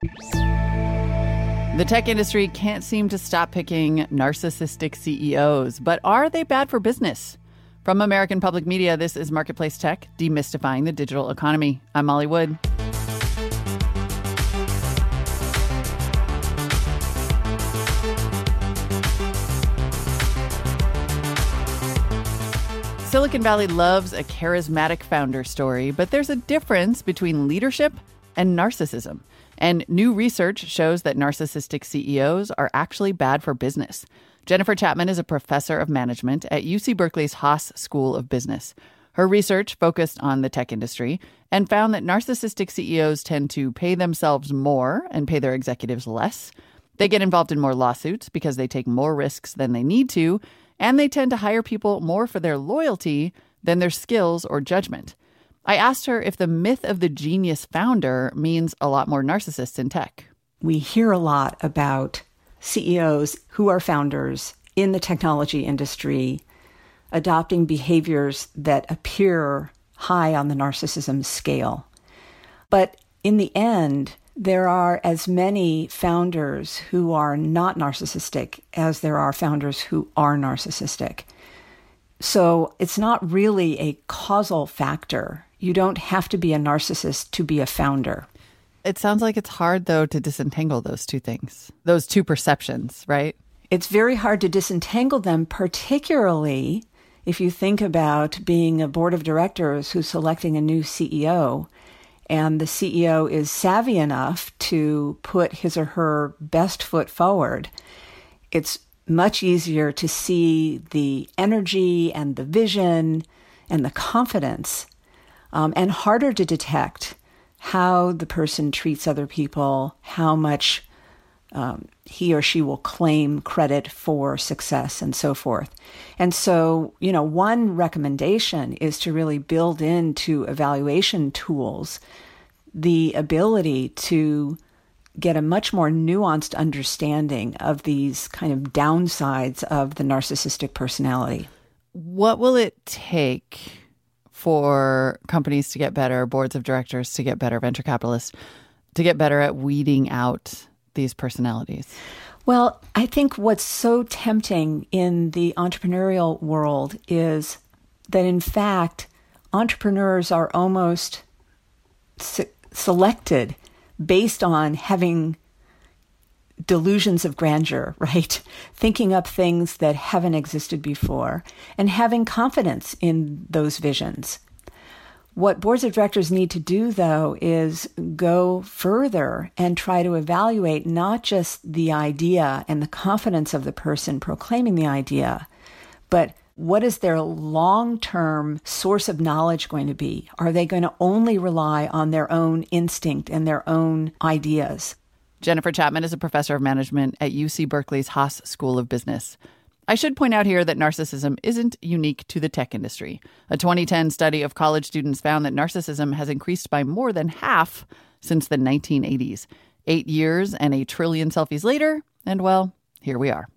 The tech industry can't seem to stop picking narcissistic CEOs, but are they bad for business? From American Public Media, this is Marketplace Tech, demystifying the digital economy. I'm Molly Wood. Silicon Valley loves a charismatic founder story, but there's a difference between leadership and narcissism. And new research shows that narcissistic CEOs are actually bad for business. Jennifer Chapman is a professor of management at UC Berkeley's Haas School of Business. Her research focused on the tech industry and found that narcissistic CEOs tend to pay themselves more and pay their executives less. They get involved in more lawsuits because they take more risks than they need to, and they tend to hire people more for their loyalty than their skills or judgment. I asked her if the myth of the genius founder means a lot more narcissists in tech. We hear a lot about CEOs who are founders in the technology industry adopting behaviors that appear high on the narcissism scale. But in the end, there are as many founders who are not narcissistic as there are founders who are narcissistic. So it's not really a causal factor. You don't have to be a narcissist to be a founder. It sounds like it's hard, though, to disentangle those two things, those two perceptions, right? It's very hard to disentangle them, particularly if you think about being a board of directors who's selecting a new CEO, and the CEO is savvy enough to put his or her best foot forward. It's much easier to see the energy and the vision and the confidence, and harder to detect how the person treats other people, how much he or she will claim credit for success and so forth. And so, one recommendation is to really build into evaluation tools the ability to get a much more nuanced understanding of these kind of downsides of the narcissistic personality. What will it take for companies to get better, boards of directors to get better, venture capitalists to get better at weeding out these personalities? Well, I think what's so tempting in the entrepreneurial world is that, in fact, entrepreneurs are almost selected based on having delusions of grandeur, right? Thinking up things that haven't existed before and having confidence in those visions. What boards of directors need to do, though, is go further and try to evaluate not just the idea and the confidence of the person proclaiming the idea, but what is their long-term source of knowledge going to be? Are they going to only rely on their own instinct and their own ideas? Jennifer Chapman is a professor of management at UC Berkeley's Haas School of Business. I should point out here that narcissism isn't unique to the tech industry. A 2010 study of college students found that narcissism has increased by more than half since the 1980s. 8 years and a trillion selfies later, and well, here we are.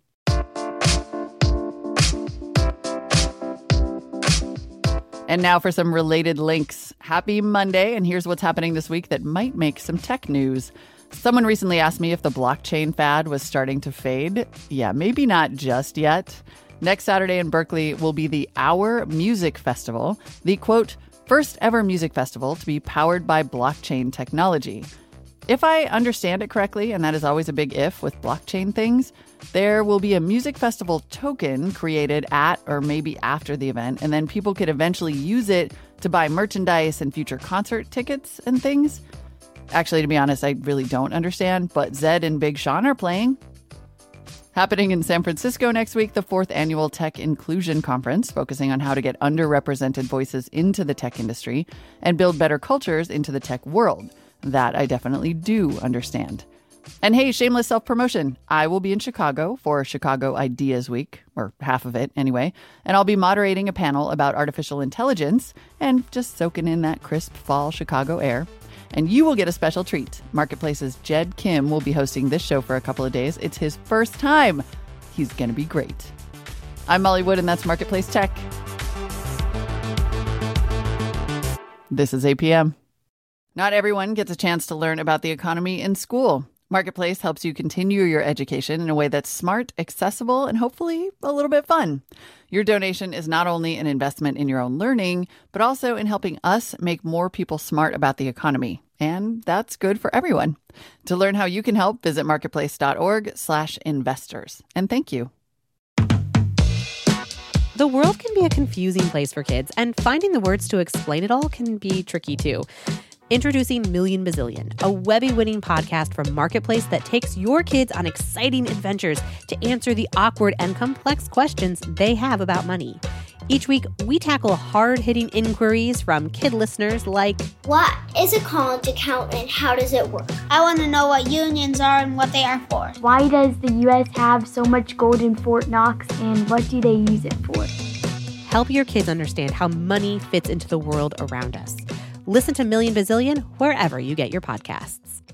And now for some related links. Happy Monday, and here's what's happening this week that might make some tech news. Someone recently asked me if the blockchain fad was starting to fade. Yeah, maybe not just yet. Next Saturday in Berkeley will be the Hour Music Festival, the, quote, first ever music festival to be powered by blockchain technology. If I understand it correctly, and that is always a big if with blockchain things, there will be a music festival token created at or maybe after the event, and then people could eventually use it to buy merchandise and future concert tickets and things. Actually, to be honest, I really don't understand, but Zedd and Big Sean are playing. Happening in San Francisco next week, the 4th Annual Tech Inclusion Conference, focusing on how to get underrepresented voices into the tech industry and build better cultures into the tech world. That I definitely do understand. And hey, shameless self-promotion. I will be in Chicago for Chicago Ideas Week, or half of it anyway, and I'll be moderating a panel about artificial intelligence and just soaking in that crisp fall Chicago air. And you will get a special treat. Marketplace's Jed Kim will be hosting this show for a couple of days. It's his first time. He's going to be great. I'm Molly Wood, and that's Marketplace Tech. This is APM. Not everyone gets a chance to learn about the economy in school. Marketplace helps you continue your education in a way that's smart, accessible, and hopefully a little bit fun. Your donation is not only an investment in your own learning, but also in helping us make more people smart about the economy. And that's good for everyone. To learn how you can help, visit marketplace.org/investors. And thank you. The world can be a confusing place for kids, and finding the words to explain it all can be tricky too. Introducing Million Bazillion, a Webby-winning podcast from Marketplace that takes your kids on exciting adventures to answer the awkward and complex questions they have about money. Each week, we tackle hard-hitting inquiries from kid listeners like, what is a college account and how does it work? I want to know what unions are and what they are for. Why does the U.S. have so much gold in Fort Knox and what do they use it for? Help your kids understand how money fits into the world around us. Listen to Million Bazillion wherever you get your podcasts.